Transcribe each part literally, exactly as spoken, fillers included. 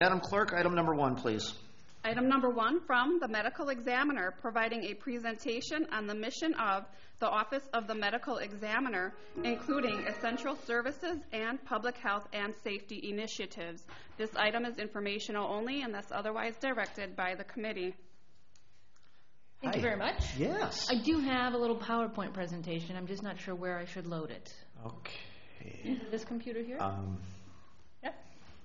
Madam Clerk, item number one, please. Item number one from the medical examiner, providing a presentation on the mission of the Office of the Medical Examiner, including essential services and public health and safety initiatives. This item is informational only unless otherwise directed by the committee. Thank Hi. you very much. Yes. I do have a little PowerPoint presentation. I'm just not sure where I should load it. Okay. Is it this computer here? Um, Yep.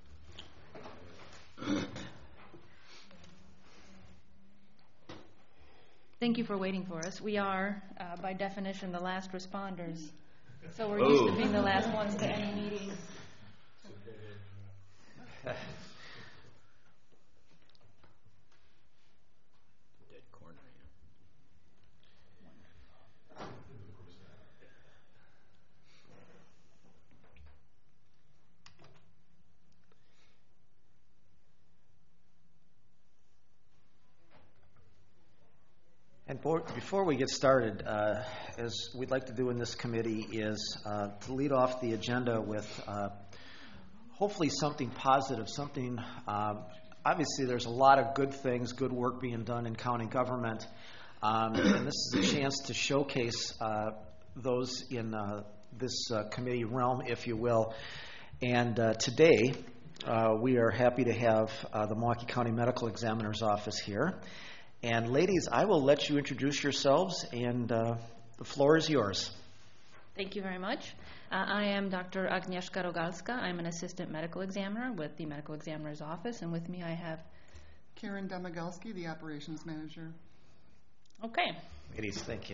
Thank you for waiting for us. We are, uh, by definition, the last responders. So we're used to being the last ones to any meeting. Dead corner, And for, before we get started, uh, as we'd like to do in this committee is uh, to lead off the agenda with uh, hopefully something positive, something, um, obviously there's a lot of good things, good work being done in county government, um, and this is a chance to showcase uh, those in uh, this uh, committee realm, if you will. And uh, today, uh, we are happy to have uh, the Milwaukee County Medical Examiner's Office here. And ladies, I will let you introduce yourselves, and uh, the floor is yours. Thank you very much. Uh, I am Doctor Agnieszka Rogalska. I'm an assistant medical examiner with the Medical Examiner's Office, and with me I have Karen Demigelski, the operations manager. Okay. Ladies, thank you.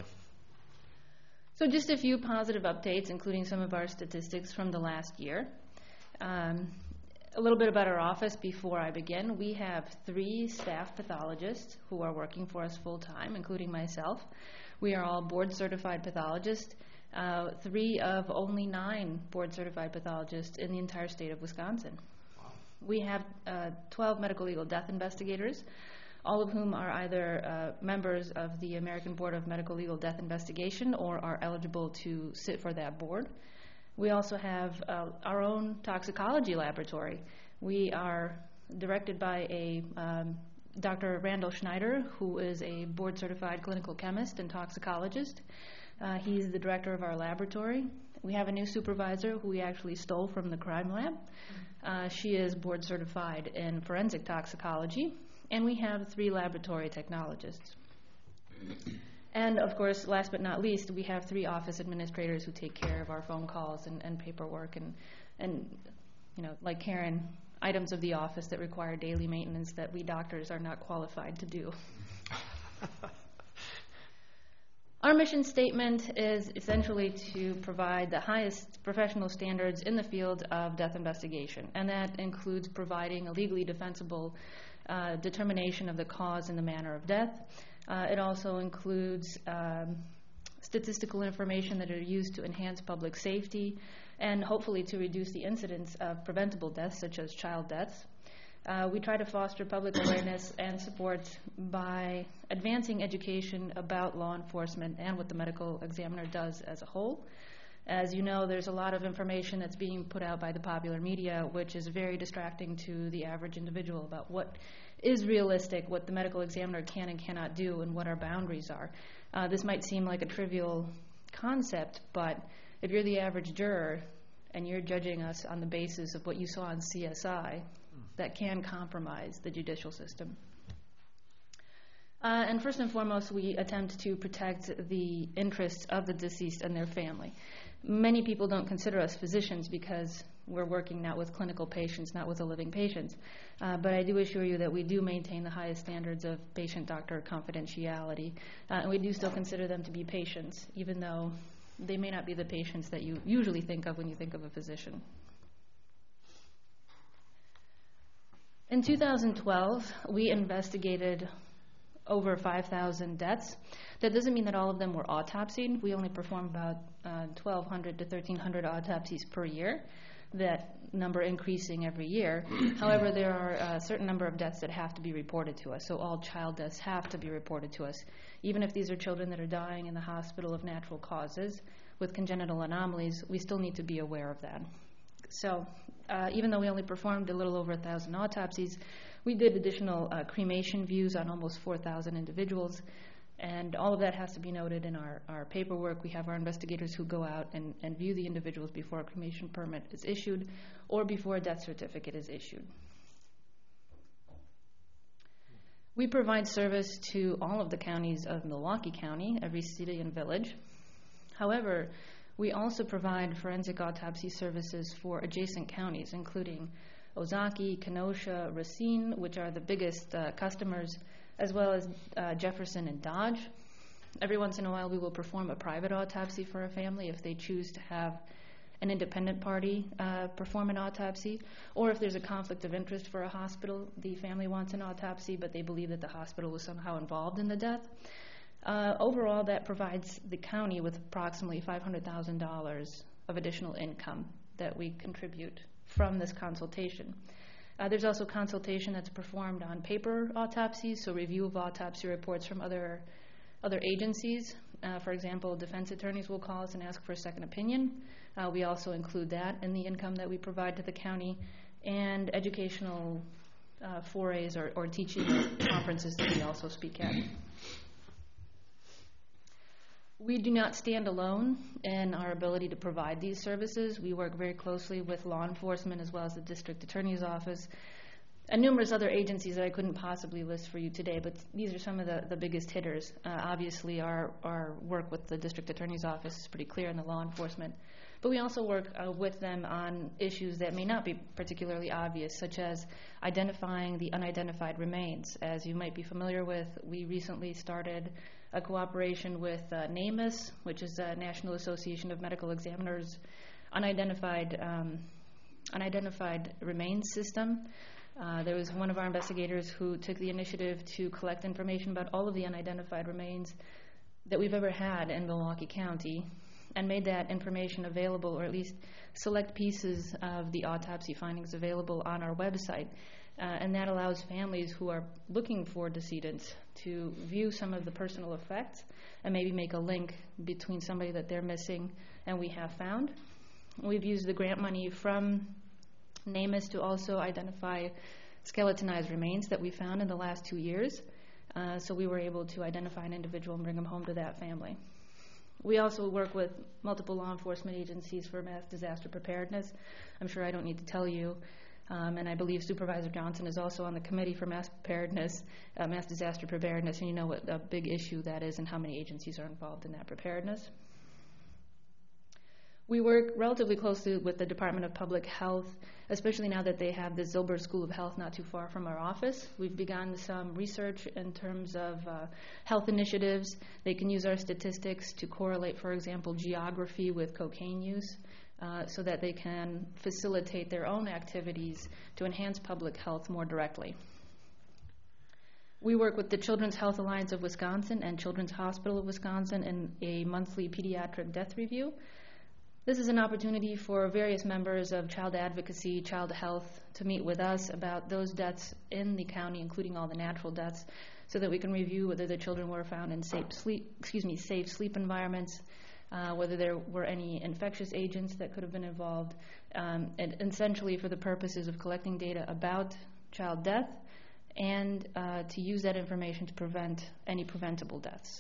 So just a few positive updates, including some of our statistics from the last year. Um, a little bit about our office before I begin. We have three staff pathologists who are working for us full-time, including myself. We are all board-certified pathologists, uh, three of only nine board-certified pathologists in the entire state of Wisconsin. Wow. We have uh, twelve medical legal death investigators, all of whom are either uh, members of the American Board of Medical Legal Death Investigation or are eligible to sit for that board. We also have uh, our own toxicology laboratory. We are directed by a um, Doctor Randall Schneider, who is a board-certified clinical chemist and toxicologist. Uh, he's the director of our laboratory. We have a new supervisor who we actually stole from the crime lab. Uh, she is board-certified in forensic toxicology. And we have three laboratory technologists. And, of course, last but not least, we have three office administrators who take care of our phone calls and, and paperwork and, and, you know, like Karen, items of the office that require daily maintenance that we doctors are not qualified to do. Our mission statement is essentially to provide the highest professional standards in the field of death investigation, and that includes providing a legally defensible uh, determination of the cause and the manner of death. Uh, it also includes um, statistical information that are used to enhance public safety and hopefully to reduce the incidence of preventable deaths, such as child deaths. Uh, we try to foster public awareness and support by advancing education about law enforcement and what the medical examiner does as a whole. As you know, there's a lot of information that's being put out by the popular media, which is very distracting to the average individual about what is realistic, what the medical examiner can and cannot do, and what our boundaries are. Uh, this might seem like a trivial concept, but if you're the average juror and you're judging us on the basis of what you saw on C S I, that can compromise the judicial system. Uh, and first and foremost, we attempt to protect the interests of the deceased and their family. Many people don't consider us physicians because we're working not with clinical patients, not with the living patients. Uh, but I do assure you that we do maintain the highest standards of patient-doctor confidentiality. Uh, and we do still consider them to be patients, even though they may not be the patients that you usually think of when you think of a physician. In two thousand twelve, we investigated over five thousand deaths. That doesn't mean that all of them were autopsied. We only perform about uh, twelve hundred to thirteen hundred autopsies per year, that number increasing every year. However, there are a certain number of deaths that have to be reported to us, so all child deaths have to be reported to us. Even if these are children that are dying in the hospital of natural causes with congenital anomalies, we still need to be aware of that. So uh, even though we only performed a little over one thousand autopsies, we did additional uh, cremation views on almost four thousand individuals. And all of that has to be noted in our, our paperwork. We have our investigators who go out and, and view the individuals before a cremation permit is issued or before a death certificate is issued. We provide service to all of the counties of Milwaukee County, every city and village. However, we also provide forensic autopsy services for adjacent counties, including Ozaukee, Kenosha, Racine, which are the biggest uh, customers, as well as uh, Jefferson and Dodge. Every once in a while, we will perform a private autopsy for a family if they choose to have an independent party uh, perform an autopsy, or if there's a conflict of interest for a hospital, the family wants an autopsy, but they believe that the hospital was somehow involved in the death. Uh, overall, that provides the county with approximately five hundred thousand dollars of additional income that we contribute from this consultation. Uh, there's also consultation that's performed on paper autopsies, so review of autopsy reports from other other agencies. Uh, for example, defense attorneys will call us and ask for a second opinion. Uh, we also include that in the income that we provide to the county, and educational uh, forays or, or teaching conferences that we also speak at. We do not stand alone in our ability to provide these services. We work very closely with law enforcement as well as the district attorney's office and numerous other agencies that I couldn't possibly list for you today, but these are some of the, the biggest hitters. Uh, obviously, our, our work with the district attorney's office is pretty clear in the law enforcement, but we also work uh, with them on issues that may not be particularly obvious, such as identifying the unidentified remains. As you might be familiar with, we recently started a cooperation with uh, NAMUS, which is the National Association of Medical Examiners, unidentified, um, unidentified remains system. Uh, there was one of our investigators who took the initiative to collect information about all of the unidentified remains that we've ever had in Milwaukee County and made that information available, or at least select pieces of the autopsy findings available on our website. Uh, and that allows families who are looking for decedents to view some of the personal effects and maybe make a link between somebody that they're missing and we have found. We've used the grant money from NAMUS to also identify skeletonized remains that we found in the last two years. Uh, so we were able to identify an individual and bring them home to that family. We also work with multiple law enforcement agencies for mass disaster preparedness. I'm sure I don't need to tell you. Um, and I believe Supervisor Johnson is also on the committee for mass preparedness, uh, mass disaster preparedness, and you know what a big issue that is and how many agencies are involved in that preparedness. We work relatively closely with the Department of Public Health, especially now that they have the Zilber School of Health not too far from our office. We've begun some research in terms of uh, health initiatives. They can use our statistics to correlate, for example, geography with cocaine use. Uh, so that they can facilitate their own activities to enhance public health more directly. We work with the Children's Health Alliance of Wisconsin and Children's Hospital of Wisconsin in a monthly pediatric death review. This is an opportunity for various members of child advocacy, child health, to meet with us about those deaths in the county, including all the natural deaths, so that we can review whether the children were found in safe sleep, excuse me, safe sleep environments, Uh, whether there were any infectious agents that could have been involved, um, and essentially for the purposes of collecting data about child death and uh, to use that information to prevent any preventable deaths.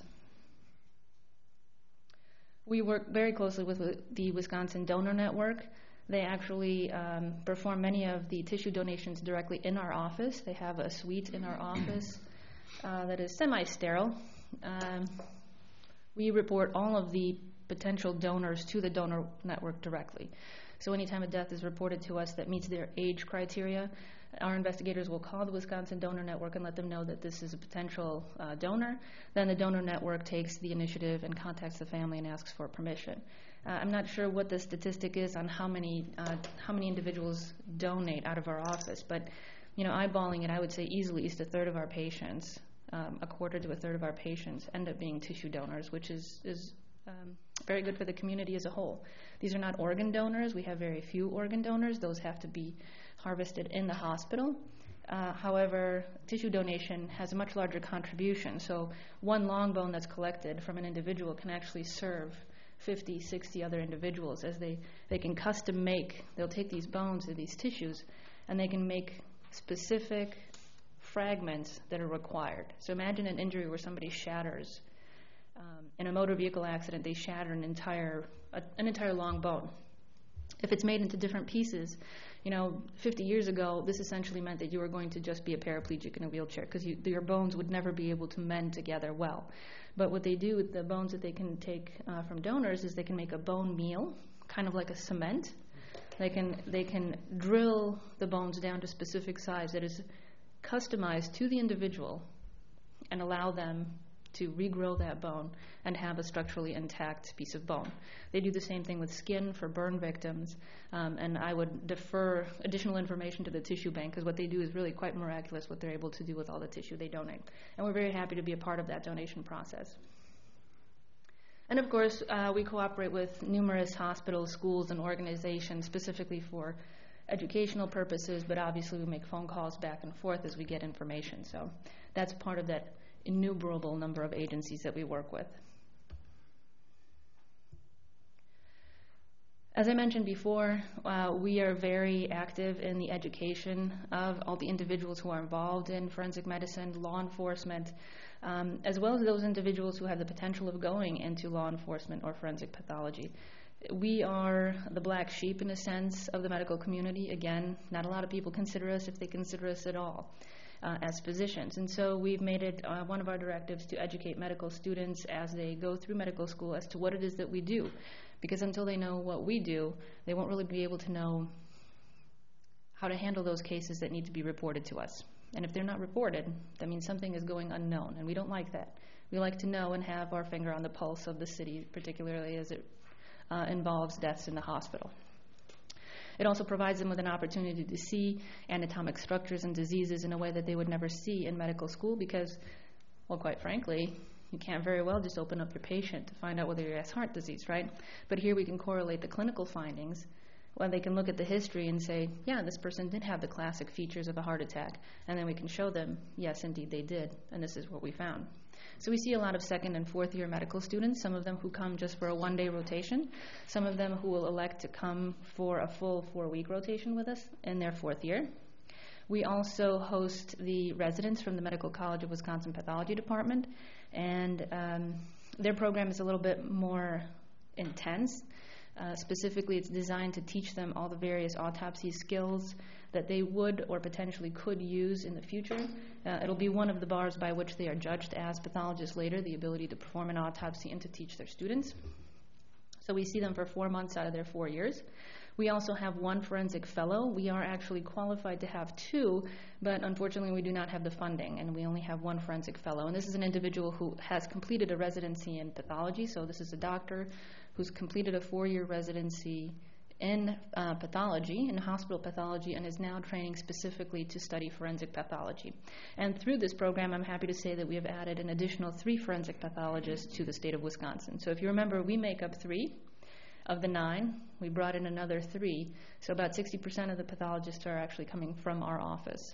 We work very closely with the Wisconsin Donor Network. They actually um, perform many of the tissue donations directly in our office. They have a suite in our office uh, that is semi-sterile. Um, we report all of the potential donors to the donor network directly. So anytime a death is reported to us that meets their age criteria, our investigators will call the Wisconsin Donor Network and let them know that this is a potential uh, donor. Then the donor network takes the initiative and contacts the family and asks for permission. Uh, I'm not sure what the statistic is on how many uh, how many individuals donate out of our office, but you know, eyeballing it, I would say easily at least a third of our patients, um, a quarter to a third of our patients end up being tissue donors, which is is Um, very good for the community as a whole. These are not organ donors. We have very few organ donors. Those have to be harvested in the hospital. Uh, however, tissue donation has a much larger contribution. So one long bone that's collected from an individual can actually serve fifty, sixty other individuals, as they, they can custom make, they'll take these bones or these tissues, and they can make specific fragments that are required. So imagine an injury where somebody shatters. Um, in a motor vehicle accident, they shatter an entire, a, an entire long bone. If it's made into different pieces, you know, fifty years ago, this essentially meant that you were going to just be a paraplegic in a wheelchair because you, your bones would never be able to mend together well. But what they do with the bones that they can take uh, from donors is they can make a bone meal, kind of like a cement. They can they can drill the bones down to specific size that is customized to the individual and allow them to regrow that bone and have a structurally intact piece of bone. They do the same thing with skin for burn victims, um, and I would defer additional information to the tissue bank because what they do is really quite miraculous what they're able to do with all the tissue they donate. And we're very happy to be a part of that donation process. And of course, uh, we cooperate with numerous hospitals, schools, and organizations specifically for educational purposes, but obviously we make phone calls back and forth as we get information. So that's part of that innumerable number of agencies that we work with. As I mentioned before, uh, we are very active in the education of all the individuals who are involved in forensic medicine, law enforcement, um, as well as those individuals who have the potential of going into law enforcement or forensic pathology. We are the black sheep, in a sense, of the medical community. Again, not a lot of people consider us, if they consider us at all, uh, as physicians. And so we've made it uh, one of our directives to educate medical students as they go through medical school as to what it is that we do. Because until they know what we do, they won't really be able to know how to handle those cases that need to be reported to us. And if they're not reported, that means something is going unknown, and we don't like that. We like to know and have our finger on the pulse of the city, particularly as it uh, involves deaths in the hospital. It also provides them with an opportunity to see anatomic structures and diseases in a way that they would never see in medical school because, well, quite frankly, you can't very well just open up your patient to find out whether he has heart disease, right? But here we can correlate the clinical findings. Well, they can look at the history and say, yeah, this person did have the classic features of a heart attack. And then we can show them, yes, indeed they did, and this is what we found. So we see a lot of second and fourth year medical students, some of them who come just for a one-day rotation, some of them who will elect to come for a full four-week rotation with us in their fourth year. We also host the residents from the Medical College of Wisconsin Pathology Department, and um, their program is a little bit more intense. Uh, specifically, it's designed to teach them all the various autopsy skills that they would or potentially could use in the future. Uh, it'll be one of the bars by which they are judged as pathologists later, the ability to perform an autopsy and to teach their students. So we see them for four months out of their four years. We also have one forensic fellow. We are actually qualified to have two, but unfortunately we do not have the funding, and we only have one forensic fellow. And this is an individual who has completed a residency in pathology, so this is a doctor who's completed a four-year residency in uh, pathology, in hospital pathology, and is now training specifically to study forensic pathology. And through this program, I'm happy to say that we have added an additional three forensic pathologists to the state of Wisconsin. So if you remember, we make up three of the nine. We brought in another three, so about sixty percent of the pathologists are actually coming from our office.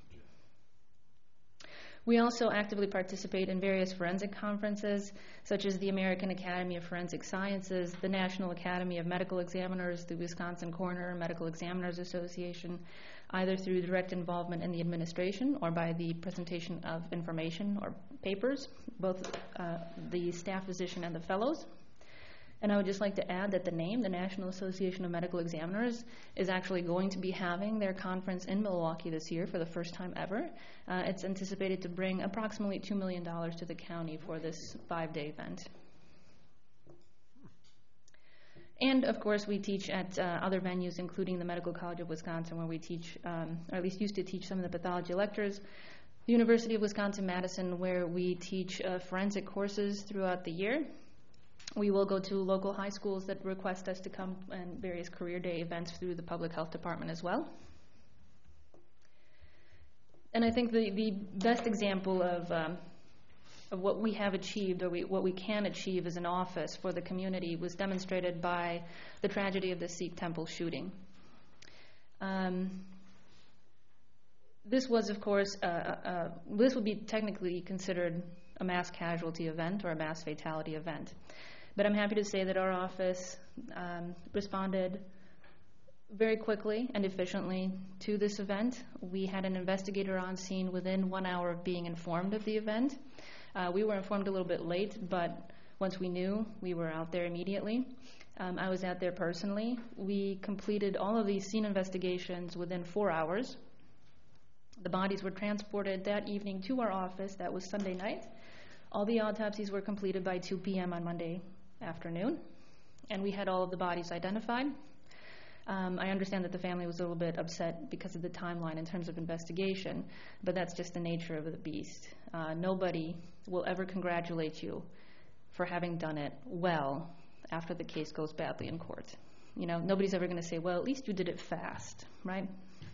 We also actively participate in various forensic conferences, such as the American Academy of Forensic Sciences, the National Academy of Medical Examiners, the Wisconsin Coroner Medical Examiners Association, either through direct involvement in the administration or by the presentation of information or papers, both uh, the staff physician and the fellows. And I would just like to add that the name, the National Association of Medical Examiners, is actually going to be having their conference in Milwaukee this year for the first time ever. Uh, it's anticipated to bring approximately two million dollars to the county for this five-day event. And, of course, we teach at uh, other venues, including the Medical College of Wisconsin, where we teach, um, or at least used to teach some of the pathology lectures, the University of Wisconsin-Madison, where we teach uh, forensic courses throughout the year. We will go to local high schools that request us to come and various career day events through the public health department as well. And I think the, the best example of, um, of what we have achieved or we, what we can achieve as an office for the community was demonstrated by the tragedy of the Sikh temple shooting. Um, this was, of course, uh, uh, this would be technically considered a mass casualty event or a mass fatality event. But I'm happy to say that our office um, responded very quickly and efficiently to this event. We had an investigator on scene within one hour of being informed of the event. Uh, we were informed a little bit late, but once we knew, we were out there immediately. Um, I was out there personally. We completed all of these scene investigations within four hours. The bodies were transported that evening to our office. That was Sunday night. All the autopsies were completed by two p.m. on Monday afternoon, and we had all of the bodies identified. Um, I understand that the family was a little bit upset because of the timeline in terms of investigation, but that's just the nature of the beast. Uh, nobody will ever congratulate you for having done it well after the case goes badly in court. You know, nobody's ever going to say, well, at least you did it fast, right?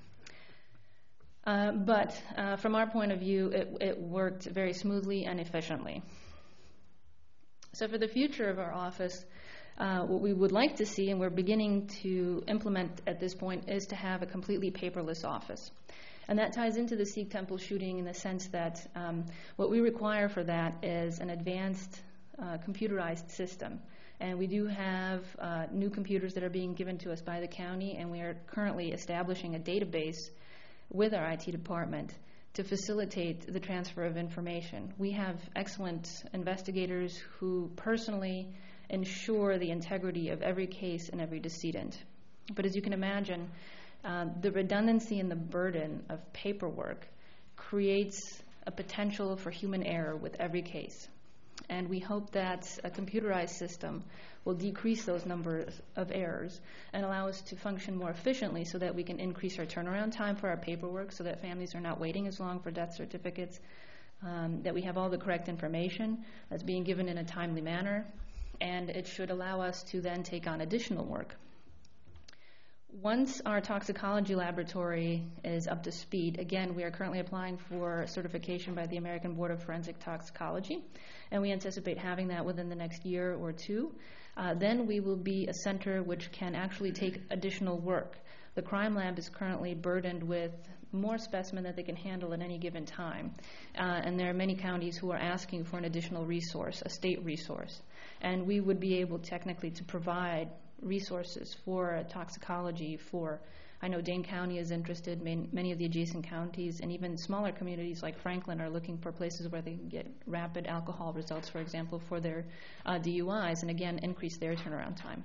Uh, but uh, from our point of view, it, it worked very smoothly and efficiently. So for the future of our office, Uh, what we would like to see, and we're beginning to implement at this point, is to have a completely paperless office. And that ties into the Sikh temple shooting in the sense that um, what we require for that is an advanced uh, computerized system. And we do have uh, new computers that are being given to us by the county, and we are currently establishing a database with our I T department to facilitate the transfer of information. We have excellent investigators who personally ensure the integrity of every case and every decedent. But as you can imagine, uh, the redundancy and the burden of paperwork creates a potential for human error with every case. And we hope that a computerized system will decrease those numbers of errors and allow us to function more efficiently so that we can increase our turnaround time for our paperwork so that families are not waiting as long for death certificates, um, that we have all the correct information that's being given in a timely manner, and it should allow us to then take on additional work. Once our toxicology laboratory is up to speed, again, we are currently applying for certification by the American Board of Forensic Toxicology, and we anticipate having that within the next year or two. Uh, then we will be a center which can actually take additional work. The crime lab is currently burdened with more specimen that they can handle at any given time, uh, and there are many counties who are asking for an additional resource, a state resource, and we would be able technically to provide resources for toxicology for, I know Dane County is interested, many of the adjacent counties, and even smaller communities like Franklin are looking for places where they can get rapid alcohol results, for example, for their uh, D U Is, and again, increase their turnaround time.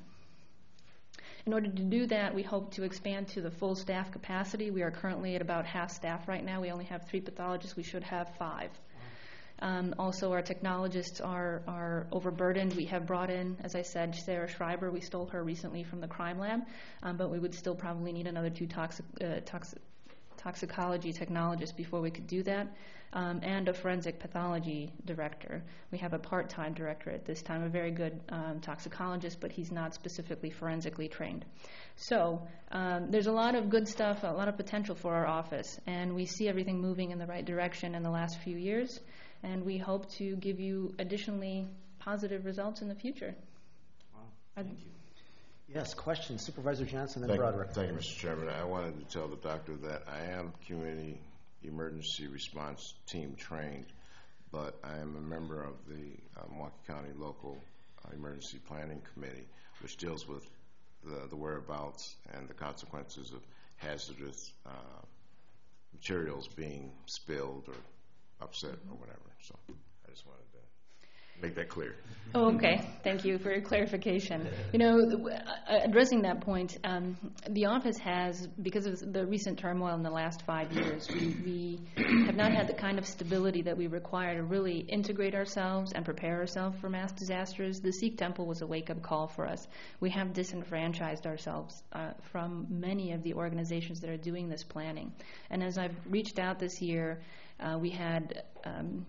In order to do that, we hope to expand to the full staff capacity. We are currently at about half staff right now. We only have three pathologists. We should have five. Um, also, our technologists are, are overburdened. We have brought in, as I said, Sarah Schreiber. We stole her recently from the crime lab, um, but we would still probably need another two toxic, uh, toxic, toxicology technologists before we could do that, um, and a forensic pathology director. We have a part-time director at this time, a very good um, toxicologist, but he's not specifically forensically trained. So um, there's a lot of good stuff, a lot of potential for our office, and we see everything moving in the right direction in the last few years. And we hope to give you additionally positive results in the future. Wow. Thank you. Yes, questions. Supervisor Johnson, then Thank, Broderick. Thank you, Mister Chairman. I wanted to tell the doctor that I am community emergency response team trained, but I am a member of the uh, Milwaukee County Local uh, Emergency Planning Committee, which deals with the, the whereabouts and the consequences of hazardous uh, materials being spilled or upset or whatever. So I just wanted to make that clear. Oh, okay. Thank you for your clarification. You know, the, uh, addressing that point, um, the office has, because of the recent turmoil in the last five years, we, we have not had the kind of stability that we require to really integrate ourselves and prepare ourselves for mass disasters. The Sikh temple was a wake-up call for us. We have disenfranchised ourselves uh, from many of the organizations that are doing this planning. And as I've reached out this year, uh, we had um,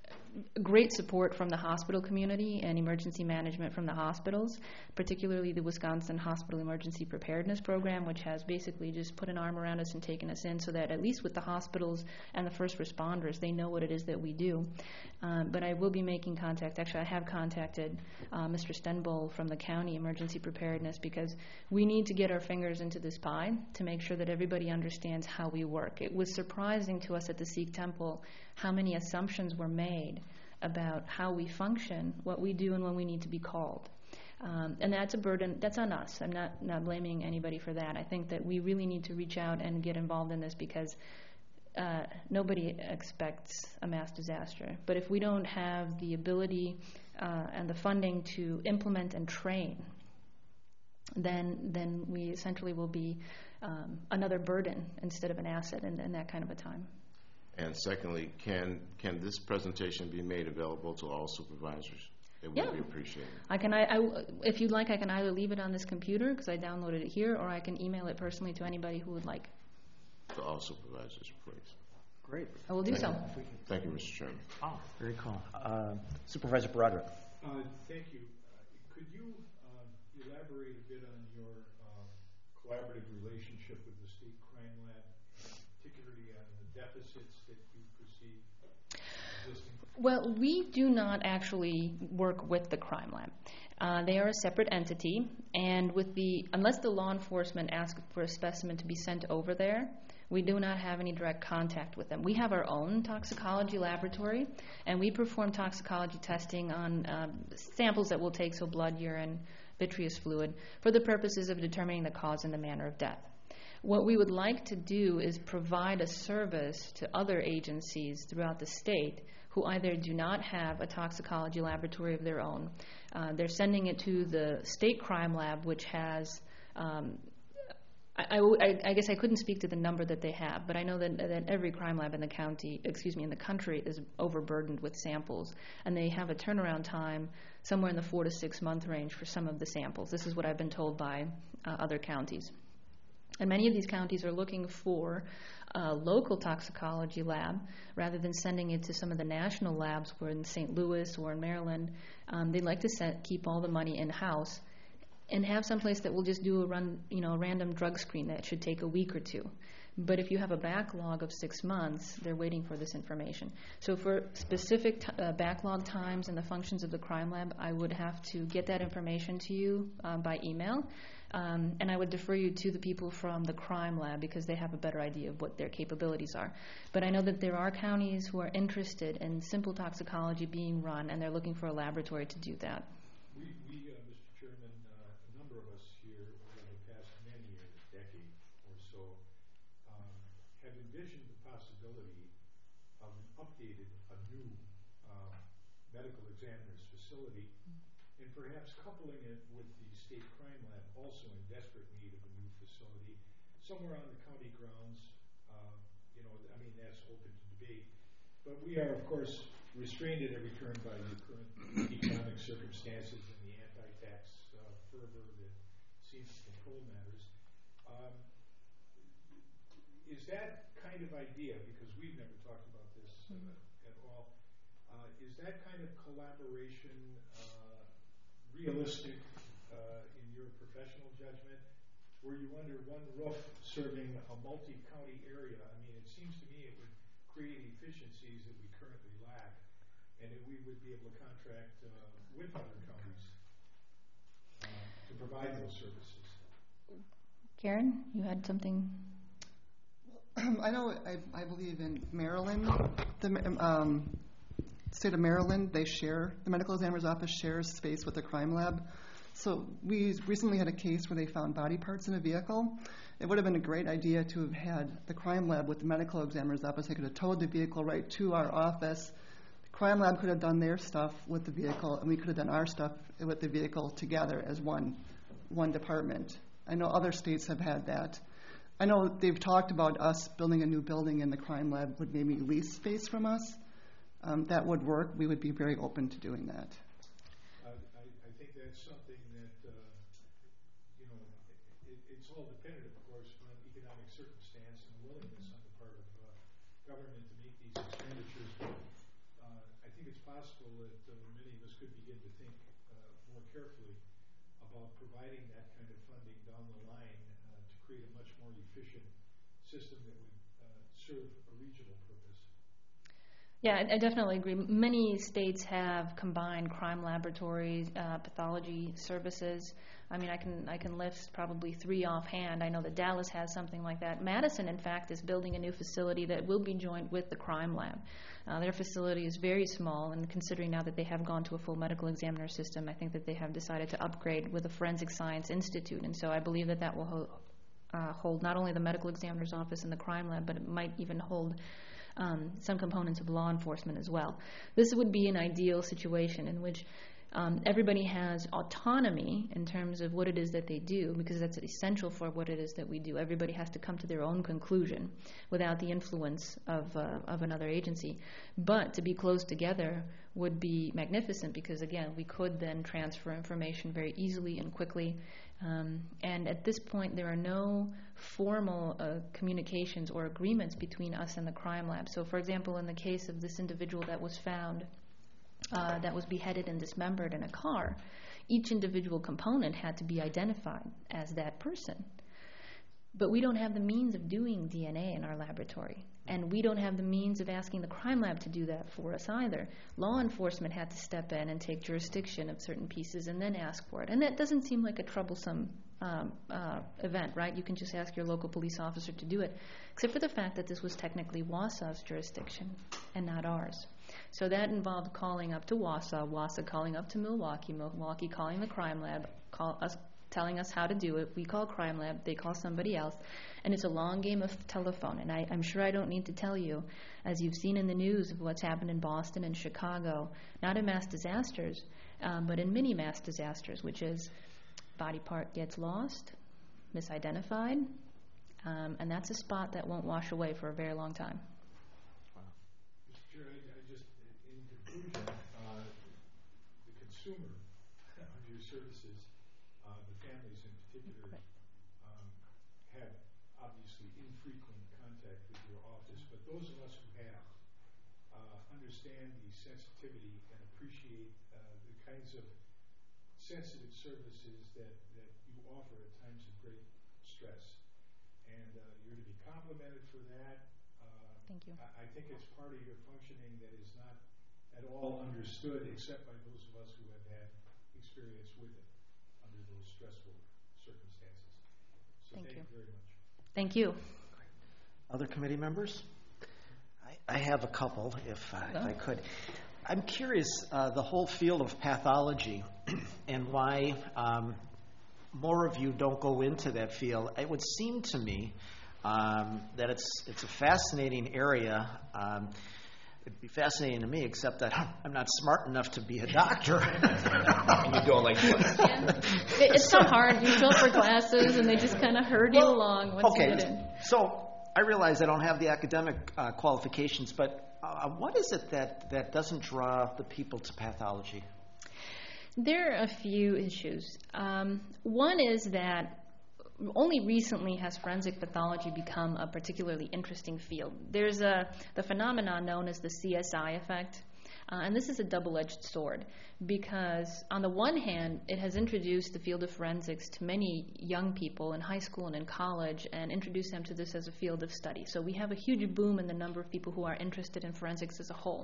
great support from the hospital community and emergency management from the hospitals, particularly the Wisconsin Hospital Emergency Preparedness Program, which has basically just put an arm around us and taken us in so that at least with the hospitals and the first responders, they know what it is that we do. Um, but I will be making contact. Actually, I have contacted uh, Mister Stenbol from the county emergency preparedness because we need to get our fingers into this pie to make sure that everybody understands how we work. It was surprising to us at the Sikh temple how many assumptions were made about how we function, what we do, and when we need to be called. Um, and that's a burden, that's on us. I'm not, not blaming anybody for that. I think that we really need to reach out and get involved in this because uh, nobody expects a mass disaster. But if we don't have the ability uh, and the funding to implement and train, then then we essentially will be um, another burden instead of an asset in, in that kind of a time. And secondly, can can this presentation be made available to all supervisors? It would Yeah. be appreciated. I can, I, I, if you'd like, I can either leave it on this computer because I downloaded it here, or I can email it personally to anybody who would like. To all supervisors, please. Great. I will do so. Thank you, Mister Chairman. Oh, very cool. Uh, Supervisor Broderick. Uh, Thank you. Uh, Could you uh, elaborate a bit on your uh, collaborative relationship with the State Crime Lab, particularly on the deficits that you perceive existing? Well, we do not actually work with the crime lab. Uh, they are a separate entity, and with the unless the law enforcement asks for a specimen to be sent over there, we do not have any direct contact with them. We have our own toxicology laboratory, and we perform toxicology testing on um, samples that we'll take, so blood, urine, vitreous fluid, for the purposes of determining the cause and the manner of death. What we would like to do is provide a service to other agencies throughout the state who either do not have a toxicology laboratory of their own. Uh, they're sending it to the state crime lab, which has, um, I, I, I guess I couldn't speak to the number that they have, but I know that, that every crime lab in the county, excuse me, in the country is overburdened with samples, and they have a turnaround time somewhere in the four to six month range for some of the samples. This is what I've been told by uh, other counties. And many of these counties are looking for a local toxicology lab rather than sending it to some of the national labs where in Saint Louis or in Maryland. Um, they'd like to set, keep all the money in-house and have someplace that will just do a run, you know, a random drug screen that should take a week or two. But if you have a backlog of six months, they're waiting for this information. So for specific t- uh, backlog times and the functions of the crime lab, I would have to get that information to you uh, by email. Um, and I would defer you to the people from the crime lab because they have a better idea of what their capabilities are. But I know that there are counties who are interested in simple toxicology being run, and they're looking for a laboratory to do that. We, we uh, Mister Chairman, uh, a number of us here over the past many years, decade or so, um, have envisioned the possibility of an updated, a new uh, medical examiner's facility, and perhaps coupling it with the state crime lab, also in desperate need of a new facility, somewhere on the county grounds. Uh, you know, I mean, that's open to debate. But we are, of course, restrained at every turn by the current economic circumstances and the anti-tax uh, fervor that seems to control matters. Um, is that kind of idea, because we've never talked about this uh, at all, uh, is that kind of collaboration uh, realistic uh, in your professional judgment? Were you under one roof serving a multi-county area? I mean, it seems to me it would create efficiencies that we currently lack, and that we would be able to contract uh, with other counties uh, to provide those services. Karen, you had something? I know, I, I believe in Maryland, the um, state of Maryland, they share, the medical examiner's office shares space with the crime lab. So we recently had a case where they found body parts in a vehicle. It would have been a great idea to have had the crime lab with the medical examiner's office. They could have towed the vehicle right to our office. The crime lab could have done their stuff with the vehicle, and we could have done our stuff with the vehicle together as one, one department. I know other states have had that. I know they've talked about us building a new building, and the crime lab would maybe lease space from us. Um, that would work. We would be very open to doing that. I, I, I think that's something that, uh, you know, it, it's all dependent, of course, on economic circumstance and willingness on the part of uh, government to make these expenditures. But uh, I think it's possible that uh, many of us could begin to think uh, more carefully about providing that kind of funding down the line uh, to create a much more efficient system that would uh, serve a regional purpose. Yeah, I, I definitely agree. Many states have combined crime laboratories, uh, pathology services. I mean, I can I can list probably three offhand. I know that Dallas has something like that. Madison, in fact, is building a new facility that will be joined with the crime lab. Uh, their facility is very small, and considering now that they have gone to a full medical examiner system, I think that they have decided to upgrade with a forensic science institute. And so I believe that that will ho- uh, hold not only the medical examiner's office and the crime lab, but it might even hold um, some components of law enforcement as well. This would be an ideal situation in which Um, everybody has autonomy in terms of what it is that they do, because that's essential for what it is that we do. Everybody has to come to their own conclusion without the influence of uh, of another agency. But to be close together would be magnificent, because, again, we could then transfer information very easily and quickly. Um, and at this point, there are no formal uh, communications or agreements between us and the crime lab. So, for example, in the case of this individual that was found Uh, that was beheaded and dismembered in a car, each individual component had to be identified as that person. But we don't have the means of doing D N A in our laboratory, and we don't have the means of asking the crime lab to do that for us either. Law enforcement had to step in and take jurisdiction of certain pieces and then ask for it. And that doesn't seem like a troublesome um, uh, event, right? You can just ask your local police officer to do it, except for the fact that this was technically Wausau's jurisdiction and not ours. So that involved calling up to Wausau, Wausau calling up to Milwaukee, Milwaukee calling the crime lab, call us, telling us how to do it. We call crime lab, they call somebody else, and it's a long game of telephone. And I, I'm sure I don't need to tell you, as you've seen in the news, of what's happened in Boston and Chicago, not in mass disasters, um, but in mini mass disasters, which is body part gets lost, misidentified, um, and that's a spot that won't wash away for a very long time. Uh, the consumer of your services, uh, the families in particular, um, have obviously infrequent contact with your office, but those of us who have uh, understand the sensitivity and appreciate uh, the kinds of sensitive services that, that you offer at times of great stress. And uh, you're to be complimented for that. Uh, Thank you. I, I think it's part of your functioning that is not at all understood, except by those of us who have had experience with it under those stressful circumstances. So thank, thank you. you very much. Thank you. Other committee members? I, I have a couple, if, uh, no? if I could. I'm curious, uh, the whole field of pathology and why um, more of you don't go into that field. It would seem to me um, that it's it's a fascinating area. Um, It'd be fascinating to me, except that I'm not smart enough to be a doctor. And you don't like glasses. Yeah. It, it's not hard. You show up for classes, and they just kind of herd you well, along once okay, you get in. So I realize I don't have the academic uh, qualifications, but uh, what is it that, that doesn't draw the people to pathology? There are a few issues. Um, one is that only recently has forensic pathology become a particularly interesting field. There's a the phenomenon known as the C S I effect, uh, and this is a double-edged sword, because on the one hand, it has introduced the field of forensics to many young people in high school and in college, and introduced them to this as a field of study. So we have a huge boom in the number of people who are interested in forensics as a whole.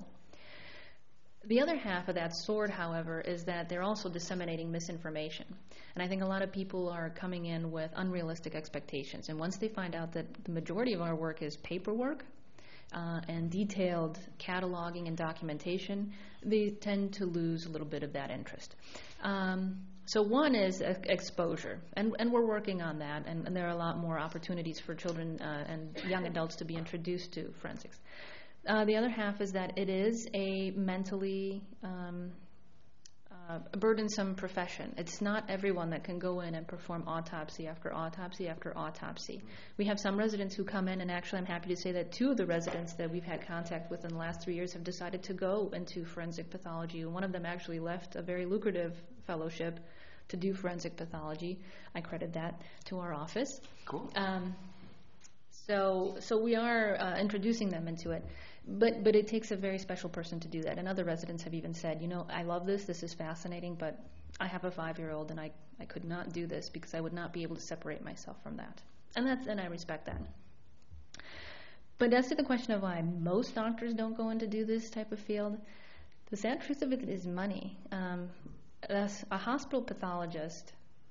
The other half of that sword, however, is that they're also disseminating misinformation. And I think a lot of people are coming in with unrealistic expectations. And once they find out that the majority of our work is paperwork uh, and detailed cataloging and documentation, they tend to lose a little bit of that interest. Um, so one is uh, exposure, and, and we're working on that, and, and there are a lot more opportunities for children uh, and young adults to be introduced to forensics. Uh, the other half is that it is a mentally um, uh, burdensome profession. It's not everyone that can go in and perform autopsy after autopsy after autopsy. We have some residents who come in, and actually I'm happy to say that two of the residents that we've had contact with in the last three years have decided to go into forensic pathology. One of them actually left a very lucrative fellowship to do forensic pathology. I credit that to our office. Cool. Um, so, so we are uh, introducing them into it. But but it takes a very special person to do that. And other residents have even said, you know, I love this, this is fascinating, but I have a five-year-old and I, I could not do this because I would not be able to separate myself from that. And that's and I respect that. But as to the question of why most doctors don't go in to do this type of field, the sad truth of it is money. Um, as a hospital pathologist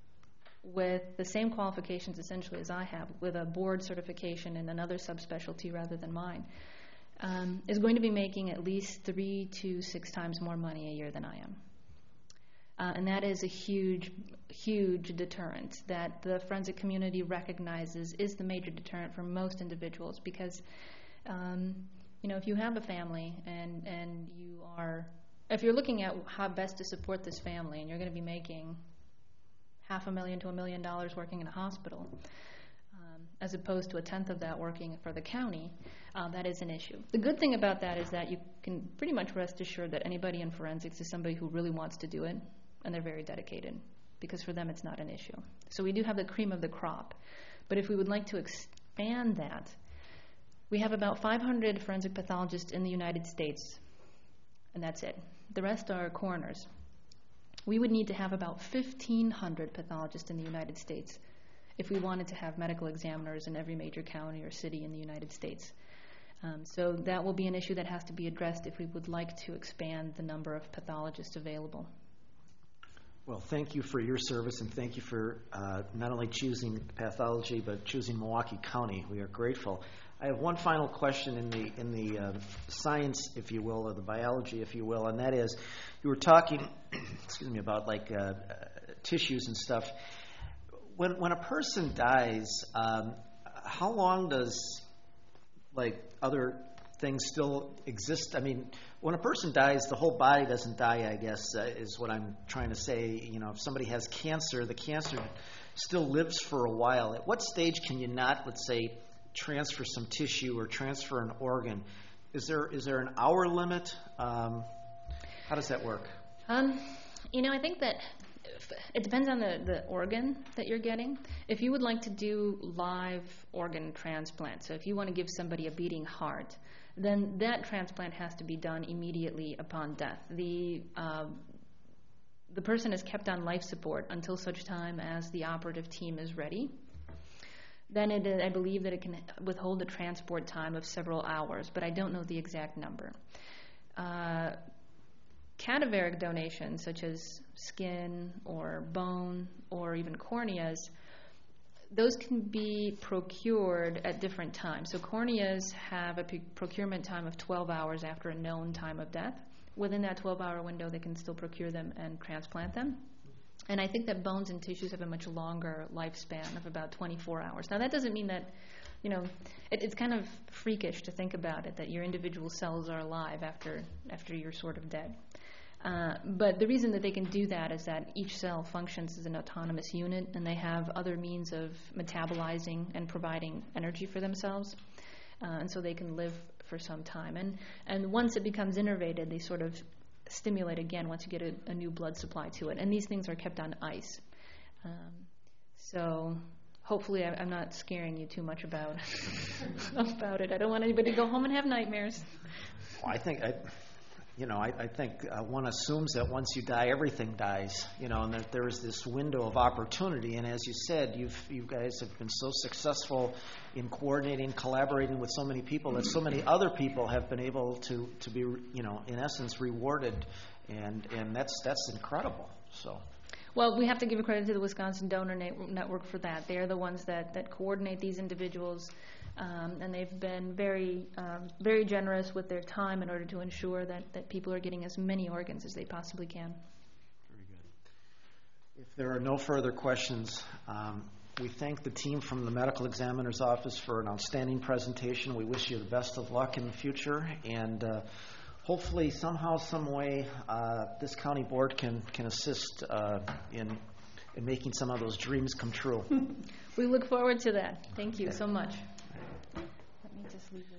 with the same qualifications essentially as I have, with a board certification in another subspecialty rather than mine, um, is going to be making at least three to six times more money a year than I am. Uh, and that is a huge, huge deterrent that the forensic community recognizes is the major deterrent for most individuals because, um, you know, if you have a family and, and you are, if you're looking at how best to support this family and you're going to be making half a million to a million dollars working in a hospital, um, as opposed to a tenth of that working for the county, uh, that is an issue. The good thing about that is that you can pretty much rest assured that anybody in forensics is somebody who really wants to do it, and they're very dedicated, because for them it's not an issue. So we do have the cream of the crop. But if we would like to expand that, we have about five hundred forensic pathologists in the United States, and that's it. The rest are coroners. We would need to have about fifteen hundred pathologists in the United States if we wanted to have medical examiners in every major county or city in the United States. Um, so that will be an issue that has to be addressed if we would like to expand the number of pathologists available. Well, thank you for your service, and thank you for uh, not only choosing pathology, but choosing Milwaukee County. We are grateful. I have one final question in the in the uh, science, if you will, or the biology, if you will, and that is, you were talking, excuse me, about like uh, uh, tissues and stuff. When when a person dies, um, how long does like other things still exist? I mean, when a person dies, the whole body doesn't die, I guess, uh, is what I'm trying to say. You know, if somebody has cancer, the cancer still lives for a while. At what stage can you not, let's say, transfer some tissue or transfer an organ? Is there is there an hour limit? Um, how does that work? Um, you know, I think that it depends on the, the organ that you're getting. If you would like to do live organ transplant, so if you want to give somebody a beating heart, then that transplant has to be done immediately upon death. The uh, the person is kept on life support until such time as the operative team is ready. Then it, I believe that it can withhold a transport time of several hours, but I don't know the exact number. Uh, cadaveric donations, such as skin or bone or even corneas, those can be procured at different times. So corneas have a procurement time of twelve hours after a known time of death. Within that twelve-hour window, they can still procure them and transplant them. And I think that bones and tissues have a much longer lifespan of about twenty-four hours. Now, that doesn't mean that, you know, it, it's kind of freakish to think about it, that your individual cells are alive after after you're sort of dead. Uh, but the reason that they can do that is that each cell functions as an autonomous unit, and they have other means of metabolizing and providing energy for themselves, uh, and so they can live for some time. And and once it becomes innervated, they sort of stimulate again once you get a, a new blood supply to it. And these things are kept on ice. Um, so hopefully I, I'm not scaring you too much about about it. I don't want anybody to go home and have nightmares. Well, I think I. You know, I, I think uh, one assumes that once you die, everything dies. You know, and that there is this window of opportunity. And as you said, you've you guys have been so successful in coordinating, collaborating with so many people that so many other people have been able to, to be, you know, in essence, rewarded, and and that's that's incredible. So. Well, we have to give credit to the Wisconsin Donor Network for that. They're the ones that, that coordinate these individuals, um, and they've been very um, very generous with their time in order to ensure that, that people are getting as many organs as they possibly can. Very good. If there are no further questions, um, we thank the team from the Medical Examiner's Office for an outstanding presentation. We wish you the best of luck in the future, and uh, hopefully, somehow, some way, uh, this county board can can assist uh, in in making some of those dreams come true. We look forward to that. Thank you so much. Let me just leave it.